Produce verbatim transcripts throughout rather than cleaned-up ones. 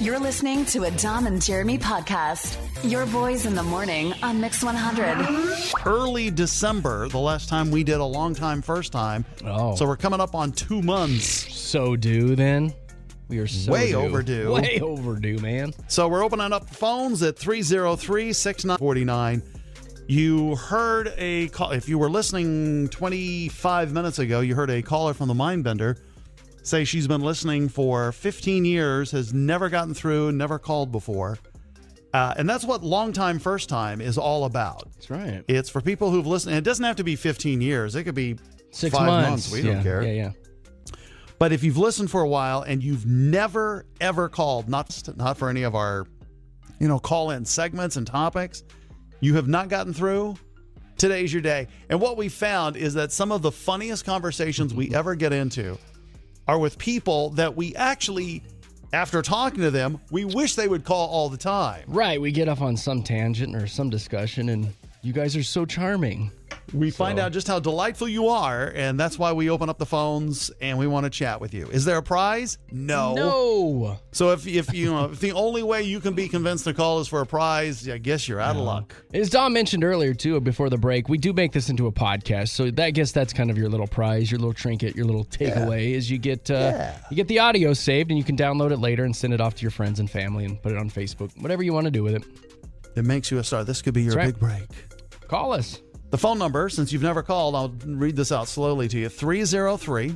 You're listening to a Dom and Jeremy podcast. Your boys in the morning on Mix one hundred. Early December, the last time we did a long time, first time. Oh. So we're coming up on two months. So due then. We are so Way due. overdue. Way overdue, man. So we're opening up phones at three oh three, six nine four nine. You heard a call. If you were listening twenty-five minutes ago, you heard a caller from the Mindbender say she's been listening for fifteen years, has never gotten through, never called before. Uh, and that's what long time, first time is all about. That's right. It's for people who've listened. It doesn't have to be fifteen years. It could be Six five months. months. We yeah, don't care. Yeah, yeah. But if you've listened for a while and you've never, ever called, not, not for any of our, you know, call-in segments and topics, you have not gotten through, today's your day. And what we found is that some of the funniest conversations we ever get into are with people that we actually, after talking to them, we wish they would call all the time. Right. We get off on some tangent or some discussion, and you guys are so charming. We So- find out just how delightful you are, and that's why we open up the phones and we want to chat with you. Is there a prize? No. No. So if if you know if the only way you can be convinced to call is for a prize, I guess you're out of luck. As Dom mentioned earlier, too, before the break, we do make this into a podcast. So that, I guess that's kind of your little prize, your little trinket, your little takeaway is you get uh, Yeah. you get the audio saved, and you can download it later and send it off to your friends and family and put it on Facebook. Whatever you want to do with it. It makes you a star. This could be your That's right. big break. Call us. The phone number, since you've never called, I'll read this out slowly to you. three oh three,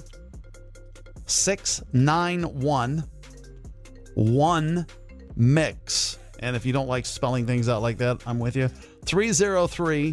six nine one, one mix. And if you don't like spelling things out like that, I'm with you. three oh three,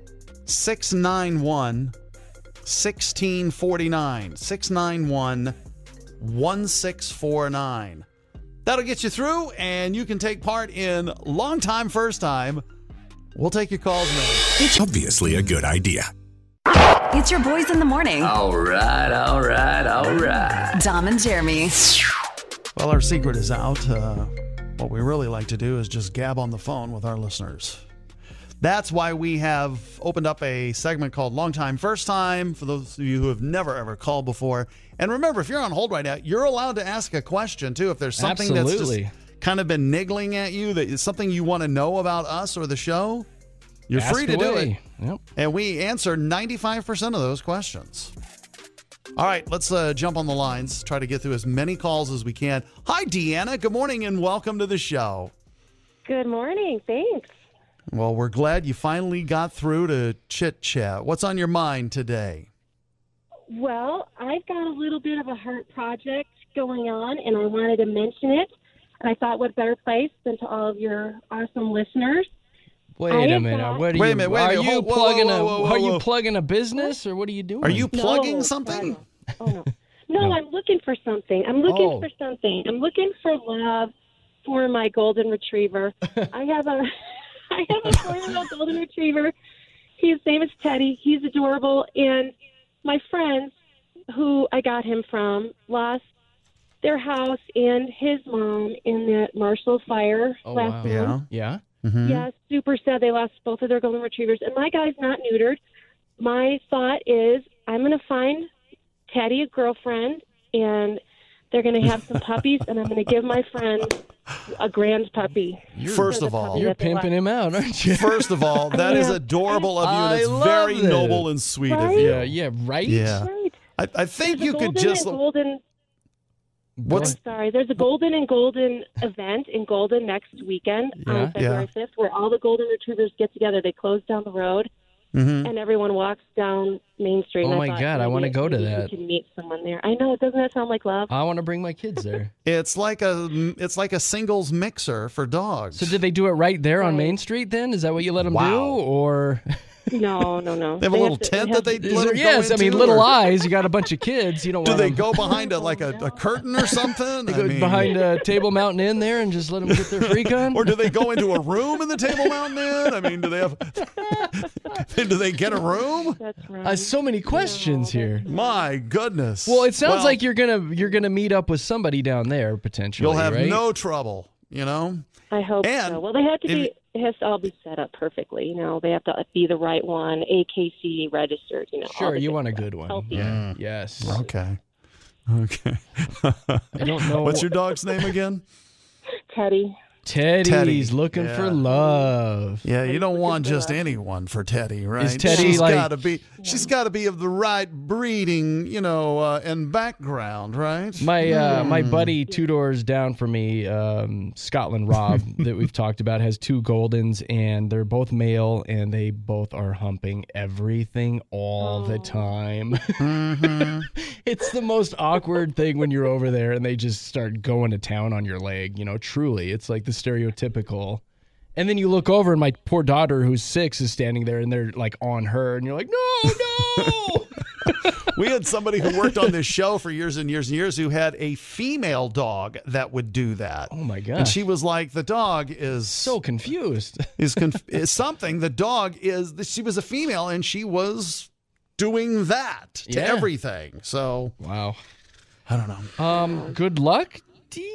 six nine one, one six four nine. six nine one, one six four nine. That'll get you through, and you can take part in Long Time First Time. We'll take your calls now. It's obviously a good idea. It's your boys in the morning. All right, all right, all right. Dom and Jeremy. Well, our secret is out. Uh, what we really like to do is just gab on the phone with our listeners. That's why we have opened up a segment called Long Time First Time for those of you who have never, ever called before. And remember, if you're on hold right now, you're allowed to ask a question, too. If there's something Absolutely. that's just kind of been niggling at you, that is something you want to know about us or the show, you're Ask free to do it. away. Yep. And we answer ninety-five percent of those questions. All right, let's uh, jump on the lines, try to get through as many calls as we can. Hi, Deanna. Good morning and welcome to the show. Good morning. Thanks. Well, we're glad you finally got through to chit chat. What's on your mind today? Well, I've got a little bit of a heart project going on, and I wanted to mention it. And I thought, what better place than to all of your awesome listeners. Wait I a have minute. got- What are Wait a you, minute, wait a are minute. you Hold- whoa, plugging whoa, whoa, a whoa, Are whoa. you plugging a business or what are you doing? Are you No, plugging something? God, no. Oh, no. No, No. I'm looking for something. I'm looking Oh. for something. I'm looking for love for my golden retriever. I have a I have a four-year-old golden retriever. His name is Teddy. He's adorable. And my friends who I got him from lost their house and his mom in that Marshall fire Oh, last wow. month. Yeah. Yeah. Mhm. Yeah, super sad. They lost both of their golden retrievers. And my guy's not neutered. My thought is I'm going to find Teddy a girlfriend, and they're going to have some puppies, and I'm going to give my friend a grand puppy. First For the of all, puppy You're that they pimping lost. him out, aren't you? first of all, that is Yeah. adorable of you, and I it's love very it. noble and sweet of Right? you. Yeah, yeah, right? Yeah. Right. I, I think There's you a could golden just. and golden. What's I'm sorry. There's a golden and golden event in Golden next weekend Yeah. on February fifth, where all the golden retrievers get together. They close down the road, Mhm. and everyone walks down Main Street. Oh, And my thought God, I maybe- wanna go to maybe that. We can meet someone there. I know. Doesn't that sound like love? I want to bring my kids there. It's like a it's like a singles mixer for dogs. So did they do it right there on Right. Main Street then? Is that what you let them Wow. do? Or No, no, no. They have a little to- tent have that they to- is let there, 'em go yes, I mean, into, little or- eyes. You got a bunch of kids. You don't Do want they them go behind a like a, a curtain or something? They I go mean, behind uh, Table Mountain Inn there and just let them get their freak on? or do they go into a room in the Table Mountain Inn? I mean, do they have? do they get a room? That's right. Uh, so many questions No, here. My goodness. Well, it sounds Well, like you're gonna you're gonna meet up with somebody down there potentially. you'll have right? no trouble. You know. I hope And so. Well, they have to if- be. It has to all be set up perfectly. You know, they have to be the right one, A K C registered. You know. all Sure, the you good want a stuff. good one. Healthy. Yeah. Yes. Okay. Okay. I don't know. What's your dog's name again? Teddy. Teddy's Teddy, looking yeah. for love. Yeah, you don't want for just that. anyone for Teddy, right? Is Teddy, she's like- gotta be she's got to be of the right breeding, you know, uh, and background, right? My uh, my Hmm. buddy two doors down from me, um, Scotland Rob, that we've talked about, has two Goldens, and they're both male, and they both are humping everything all the time. Mm-hmm. It's the most awkward thing when you're over there and they just start going to town on your leg. You know, truly, it's like the stereotypical. And then you look over, and my poor daughter, who's six, is standing there, and they're like on her, and you're like, no, no. We had somebody who worked on this show for years and years and years who had a female dog that would do that. Oh my gosh. And she was like, the dog is So confused. is, conf- is something. The dog is. She was a female, and she was doing that to Yeah. everything. So Wow. I don't know. Um, good luck, dear.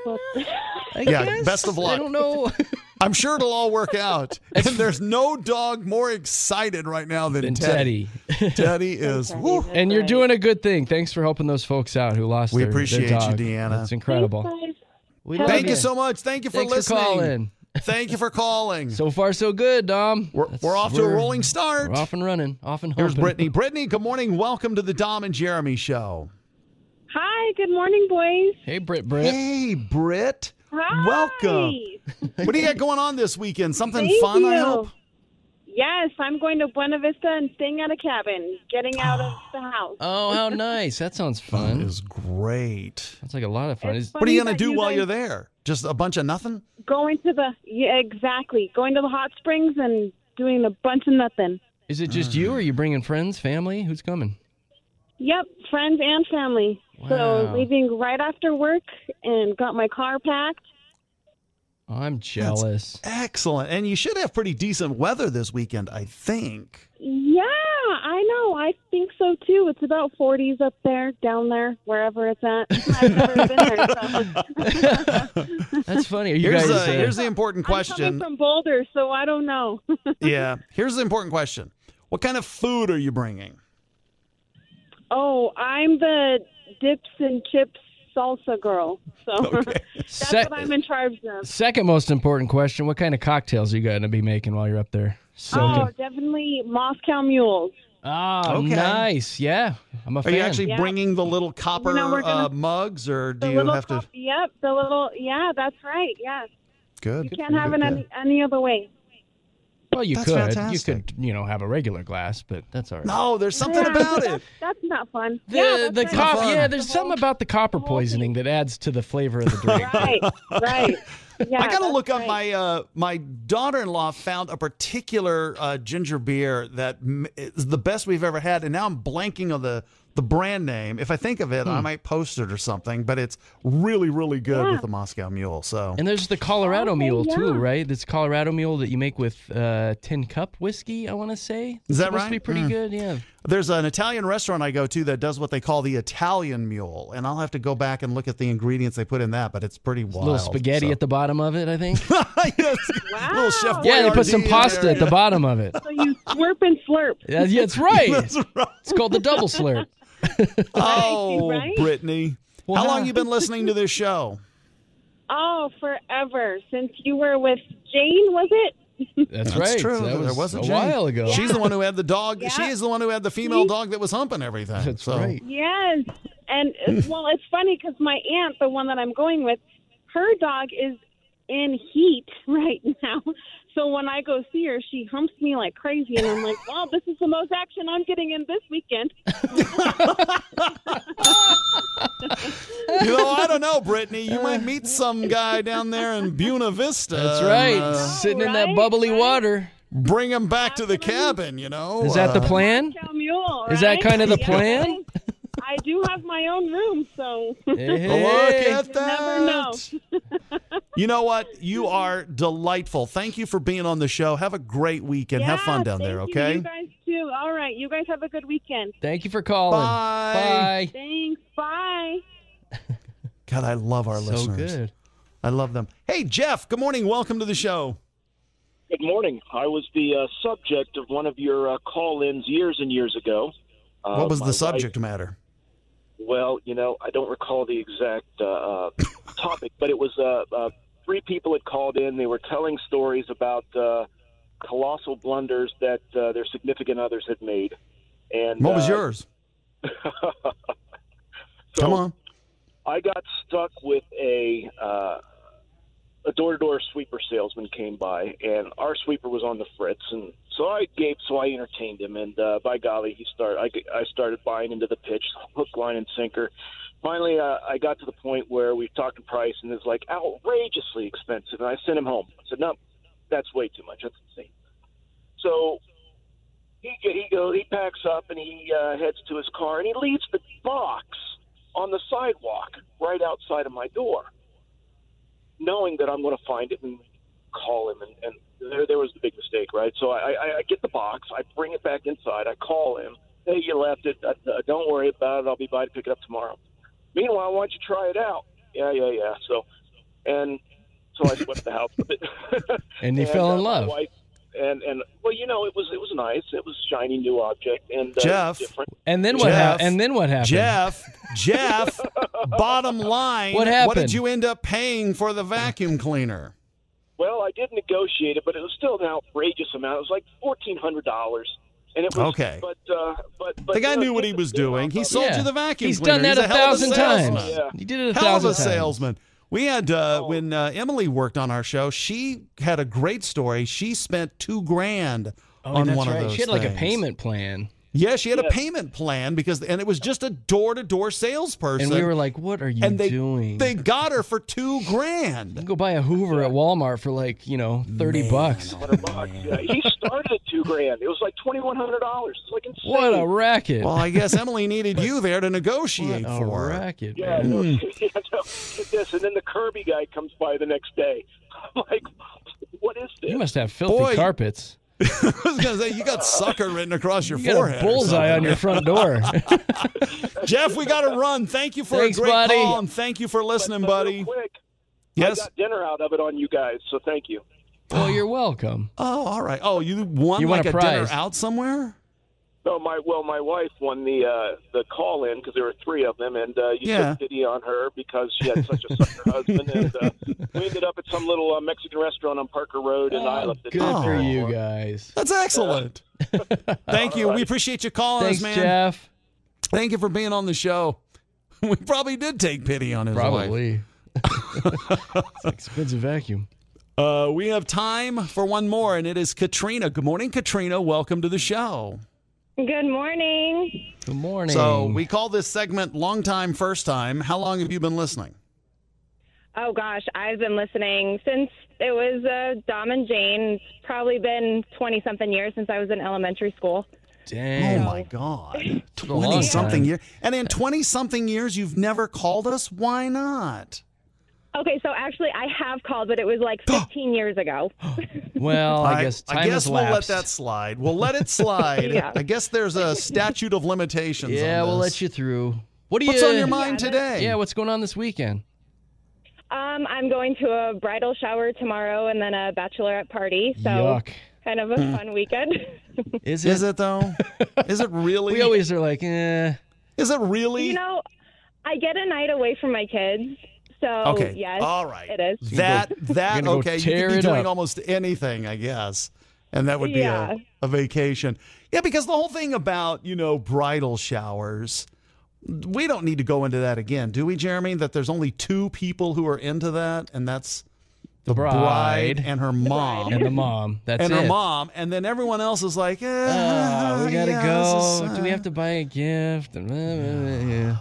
I Yeah, guess. best of luck. I don't know. I'm sure it'll all work out. And there's no dog more excited right now than And Teddy. Teddy. Teddy is. woo. And you're doing a good thing. Thanks for helping those folks out who lost We their, appreciate their you, dog. Deanna. That's incredible. Thanks, guys. We Have love Thank you so much. Thank you for Thanks listening. for calling. Thank you for calling. So far, so good, Dom. we're, That's- we're off to a we're- rolling start. We're off and running. Off and Here's humping. Brittany. Brittany, good morning. Welcome to the Dom and Jeremy show. Hi, good morning, boys. Hey, Britt, Britt. Hey, Britt. Hi. Welcome. What do you got going on this weekend? Something Thank fun, I you. hope? Yes, I'm going to Buena Vista and staying at a cabin, getting out of the house. Oh, how nice. That sounds That fun. is great. That's like a lot of fun. It's Is, What are you funny going to that do while guys you're there? Just a bunch of nothing? Going to the, yeah, exactly. Going to the hot springs and doing a bunch of nothing. is it just you, or are you bringing friends, family? Who's coming? Yep, friends and family. Wow. So leaving right after work and got my car packed. Oh, I'm jealous. Excellent. And you should have pretty decent weather this weekend, I think. Yeah, I know. I think so too. It's about forties up there, down there, wherever it's at. I've never been there. So. That's funny. Are you Here's, guys? the, uh, here's the important I'm coming question. from Boulder, so I don't know. Yeah. Here's the important question. What kind of food are you bringing? Oh, I'm the dips and chips salsa girl. So that's sec- what I'm in charge of. second most important question: what kind of cocktails are you going to be making while you're up there? Oh, Soaking. definitely Moscow mules. Oh, Okay. nice. Yeah, I'm a Are fan. you actually Yeah. bringing the little copper You know, we're gonna- uh, mugs, or do The you little have to? cup- Yep, the little. Yeah, that's right. Yes, Good. you good, can't good, have good, it good. any any other way. Well, you That's could. fantastic. You could, you know, have a regular glass, but that's all right. No, there's something Yeah, about that's, it. That's not fun. The yeah, that's the right. cop, fun. yeah, there's The something whole- about the copper the whole poisoning thing. that adds to the flavor of the drink. Right, right. Yeah, I got to that's look up right. my uh, my daughter-in-law found a particular uh, ginger beer that m- is the best we've ever had, and now I'm blanking on the the brand name. If I think of it, I might post it or something. But it's really, really good Yeah. with the Moscow Mule. So And there's the Colorado Okay, Mule too, yeah. right? This Colorado Mule that you make with uh, tin cup whiskey. I want to say Is that It's supposed right? To be pretty Mm. good, yeah. there's an Italian restaurant I go to that does what they call the Italian Mule, and I'll have to go back and look at the ingredients they put in that. But it's pretty wild. little spaghetti so. at the bottom of it, I think. Yes. Little Chef yeah, they put some Boyardee in pasta there. at the bottom of it. So you slurp and slurp. Yeah, yeah, it's right. That's right. It's called the double slurp. Oh, right? Brittany. Well, How how- long you been listening to this show? Oh, forever since you were with Jane, was it? That's, That's right. true. That There was was a a Jane. while ago. She's the one who had the dog. Yeah. She is the one who had the female dog that was humping everything. That's so. right. Yes, and uh, well, it's funny because my aunt, the one that I'm going with, her dog is in heat right now. So when I go see her, she humps me like crazy, and I'm like, "Well, this is the most action I'm getting in this weekend." You know, I don't know, Brittany. You might meet some guy down there in Buena Vista. That's right. and, uh, Sitting in that Right, bubbly right. water. bring him back to the cabin, you know. Is that the Uh, plan? Cow mule, Is that right? kind of the Yeah. plan? I do have my own room, so Hey, Look hey. at that. never know. You know what? You are delightful. Thank you for being on the show. Have a great weekend. Have Yeah, fun down thank there, you. okay? You guys too. All right, you guys have a good weekend. Thank you for calling. Bye. Bye. Thanks. Bye. God, I love our So listeners. good. I love them. Hey, Jeff, good morning. Welcome to the show. Good morning. I was the uh, subject of one of your uh, call-ins years and years ago. Uh, What was my the wife- subject matter? Well, you know, I don't recall the exact uh, uh, topic, but it was uh, uh, three people had called in. They were telling stories about uh, colossal blunders that uh, their significant others had made. And What was uh, yours? so Come on. I got stuck with a uh, a door-to-door sweeper salesman came by, and our sweeper was on the fritz, and so I gave, so I entertained him, and uh, by golly, he started. I, I started buying into the pitch, hook, line, and sinker. Finally, uh, I got to the point where we talked in price, and it was like outrageously expensive, and I sent him home. I said, "No, that's way too much. That's insane." So he he goes, he packs up, and he uh, heads to his car, and he leaves the box on the sidewalk right outside of my door, knowing that I'm going to find it and call him. And, and there, there was the big mistake, right? So I, I, I get the box, I bring it back inside, I call him. Hey, you left it. Uh, uh, don't worry about it. I'll be by to pick it up tomorrow. Meanwhile, why don't you try it out? Yeah, yeah, yeah. So, and so I swept the house with it. And you and, fell in uh, love. My wife, and and well, you know, it was it was nice. It was a shiny new object, and uh, Jeff. different. And then what Jeff. happened? And then what happened? Jeff, Jeff, bottom line. What happened? What did you end up paying for the vacuum cleaner? Well, I did negotiate it, but it was still an outrageous amount. It was like fourteen hundred dollars, and it was Okay. But uh, but but The guy you know, knew what get he the was skin doing. off He of sold it. you the vacuum He's cleaner. done that He's a hell of thousand salesman. times. Yeah. He did it a Hell of thousand a times. salesman. We had uh, Oh. when uh, Emily worked on our show. She had a great story. She spent two grand Oh, on that's one right. of those. She had like a things. payment plan. Yeah, she had a Yes. payment plan because, and it was just a door-to-door salesperson. And we were like, what are you and they doing? they got her for two You grand. can go buy a Hoover at Walmart for like, you know, thirty bucks. Hundred bucks. Yeah. He started at two grand. It was like twenty one hundred dollars. It's like insane. What a racket. Well, I guess Emily needed you there to negotiate What a for her. racket, Yeah, man. no, yeah, no, get this, and then the Kirby guy comes by the next day. I'm like, what is this? You must have filthy Boy. carpets. I was going to say, you got sucker written across your You got forehead. a or bullseye on something. your front door. Jeff, we got to run. Thank you for Thanks, a great buddy. call, and thank you for listening, But buddy. Real quick, Yes? I got dinner out of it on you guys, so thank you. Well, you're welcome. Oh, all right. Oh, you won You like won a a, dinner prize. out somewhere? No, my well, my wife won the uh, the call in because there were three of them, and uh, you Yeah. took pity on her because she had such a sucker husband, and uh, we ended up at some little uh, Mexican restaurant on Parker Road, and I Oh, left it. good Oh. for you guys. That's excellent. Thank you. We appreciate you calling Thanks, us, man. Jeff. Thank you for being on the show. We probably did take pity on his wife. Probably. It's an expensive vacuum. Uh, we have time for one more, and it is Katrina. Good morning, Katrina. Welcome to the show. Good morning. Good morning. So we call this segment Long Time, First Time. How long have you been listening? Oh gosh, I've been listening since it was uh, Dom and Jane. It's probably been twenty something years since I was in elementary school. Dang. Oh, my God. a long twenty-something time. years. And in twenty-something years, you've never called us? Why not? Okay, so actually I have called, but it was like fifteen years ago. Well, I guess time I guess has we'll let lapsed. that slide. We'll let it slide. Yeah. I guess there's a statute of limitations Yeah, on we'll this. let you through. What do you? What's on your mind Yeah, today? Yeah, what's going on this weekend? Um, I'm going to a bridal shower tomorrow and then a bachelorette party. So Yuck. kind of a fun weekend. Is it? Is it, though? Is it really? We always are like, eh. Is it really? You know, I get a night away from my kids. So Okay. yes, All right. it is. That that gonna go okay. You tear could be it doing up. almost anything, I guess, and that would be Yeah. a, a vacation. Yeah, because the whole thing about you know bridal showers, we don't need to go into that again, do we, Jeremy? That there's only two people who are into that, and that's the bride, bride. and her mom. And the mom. That's And it. her mom, and then everyone else is like, eh, Ah, we gotta yeah, go. this is, Do we uh, have to buy a gift? Yeah.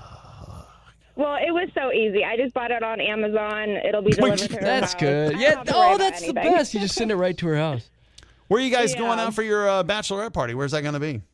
Well, it was so easy. I just bought it on Amazon. It'll be delivered to her That's house. good. I don't Yeah. have to worry Oh, about that's the anything. best. You just send it right to her house. Where are you guys Yeah. going out for your uh, bachelorette party? Where's that going to be?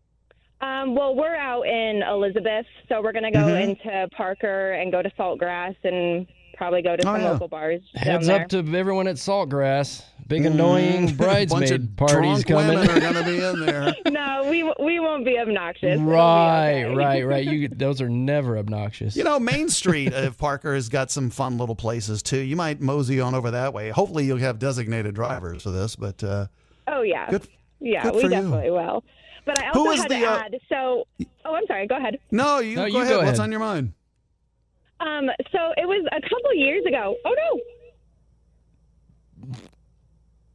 Um, well, we're out in Elizabeth, so we're going to go Mm-hmm. into Parker and go to Saltgrass and probably go to Oh, some yeah. local bars Heads down up to everyone at Saltgrass. Big annoying Mm-hmm. Bunch bridesmaid of parties drunk coming. women are going to be in there. there. No, we we won't be obnoxious. It'll be Right, okay. right, right. You those are never obnoxious. You know, Main Street of Parker has got some fun little places too. You might mosey on over that way. Hopefully, you'll have designated drivers for this. But uh, Oh yeah, good. yeah, good we for you. definitely will. But I Who also is had the, to uh, add. So, oh, I'm sorry. Go ahead. No, you, No, go, you ahead. go What's ahead. on your mind? Um, so it was a couple years ago. Oh no.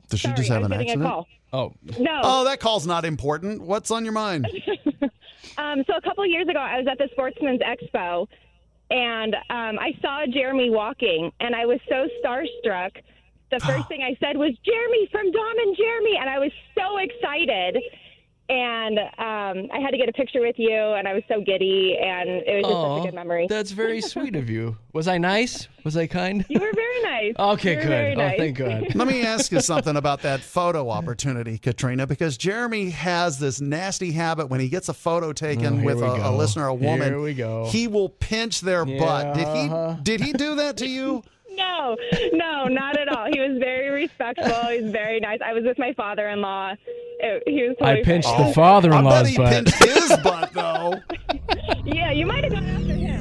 Does she Sorry, just have I was an getting accident? a call. Oh, No. Oh, that call's not important. What's on your mind? Um, so a couple of years ago, I was at the Sportsman's Expo, and um, I saw Jeremy walking, and I was so starstruck. The first thing I said was, Jeremy from Dom and Jeremy, and I was so excited. And um, I had to get a picture with you, and I was so giddy, and it was just Aw, such a good memory. that's very sweet of you. Was I nice? Was I kind? You were very nice. Okay, You were good. very Oh, nice. thank God. Let me ask you something about that photo opportunity, Katrina, because Jeremy has this nasty habit when he gets a photo taken Oh, here with we a, a go. listener, a woman. Here we go. He will pinch their Yeah, butt. Did uh-huh. he? Did he do that to you? No, no, not at all. He was very respectful. He was very nice. I was with my father-in-law. It, he was totally I pinched fine. the father-in-law's I bet he butt. pinched his butt, though. Yeah, you might have gone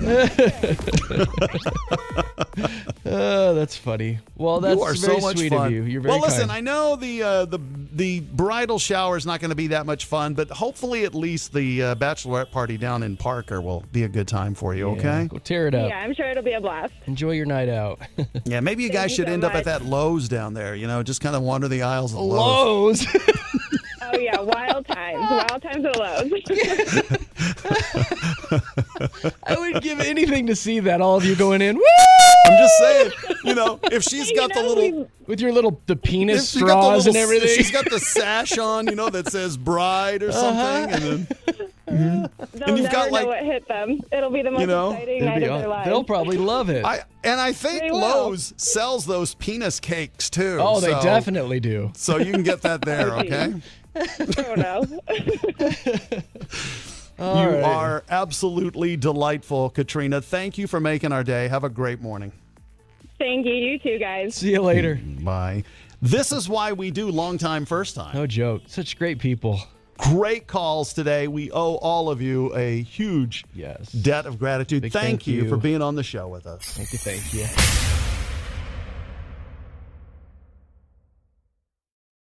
after him. Oh, that's funny. Well, that's you are very so much sweet fun. of you. You're very well, listen, kind. I know the uh, the the bridal shower is not going to be that much fun, but hopefully at least the uh, bachelorette party down in Parker will be a good time for you. Yeah, Okay? Go tear it up. Yeah, I'm sure it'll be a blast. Enjoy your night out. Yeah, maybe you Thank guys you should so end up at much. that Lowe's down there. You know, just kind of wander the aisles of Lowe's. Lowe's. Oh, yeah, wild times. Wild times at Lowe's. I would give anything to see that. All of you going in. Woo! I'm just saying, you know, if she's You got the know, little. we- With your little the If penis she's got the straws little, and everything. if she's got the sash on, you know, that says bride or something, and then They'll And you've never got, like- know what hit them. It'll be the most know, exciting It'll night be of aw- their lives. They'll probably love it. I and I think They will. Lowe's sells those penis cakes too. oh, they so- definitely do. So you can get that there, Oh, geez. okay? Oh, no. All you right. are absolutely delightful, Katrina. Thank you for making our day. Have a great morning. Thank you. You too, guys. See you later. Bye. This is why we do long time, first time. No joke. Such great people. Great calls today. We owe all of you a huge Yes. debt of gratitude. Big thank thank you you. for being on the show with us. Thank you. Thank you.